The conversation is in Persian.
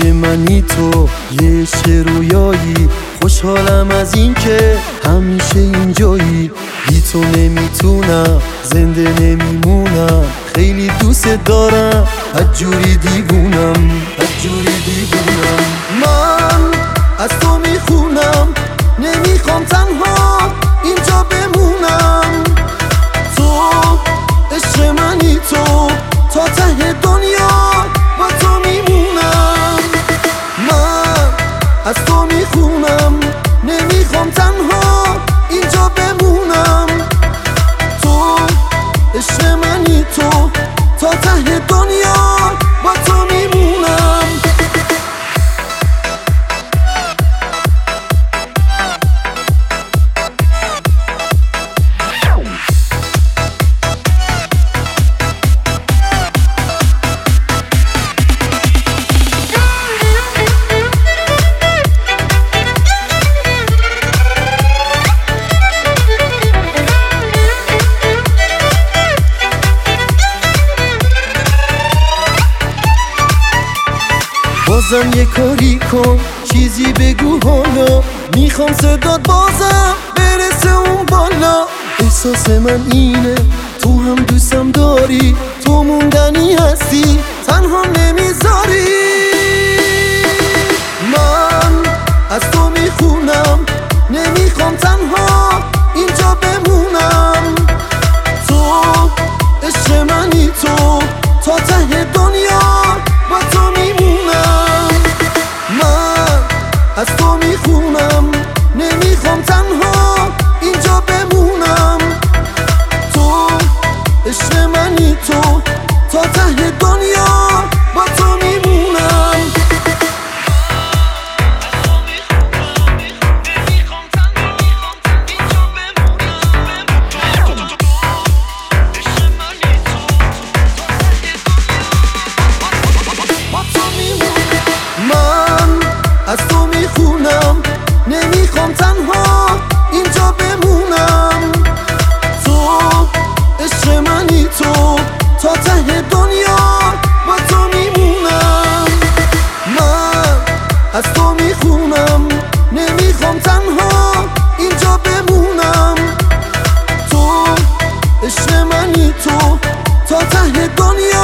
همیشه منی تو یه عشق رویایی، خوشحالم از این که همیشه اینجایی. بی تو نمیتونم زنده نمیمونم، خیلی دوست دارم بدجوری دیوونم. من از تو میخونم نمیخوام تنها اینجا بمونم. تو عشق منی تو تا ته دنیا با تو میمونم. من از تو میخونم نمیخوام تنها اینجا بمونم. تو عشق منی تو تا ته دنیا با تو میمونم. بازم یه کاری کن، چیزی بگو حالا، میخوام صدات بازم برسه اون بالا. احساس من اینه تو هم دوستم داری، تو موندنی هستی تنها نمیذاری. من از تو میخونم نمیخوام تنها اینجا بمونم. تو عشق منی تو تا ته دنیا با تو میمونم. من از تو میخونم نمیخوام تنها اینجا بمونم. تو عشق منی تو تا ته دنیا با تو میمونم. من از تو میخونم نمیخوام تنها اینجا بمونم. تو عشق منی تو تا ته دنیا با تو میمونم. من از تو میخونم نمیخوام تنها اینجا بمونم. تو عشق منی تو تا ته دنیا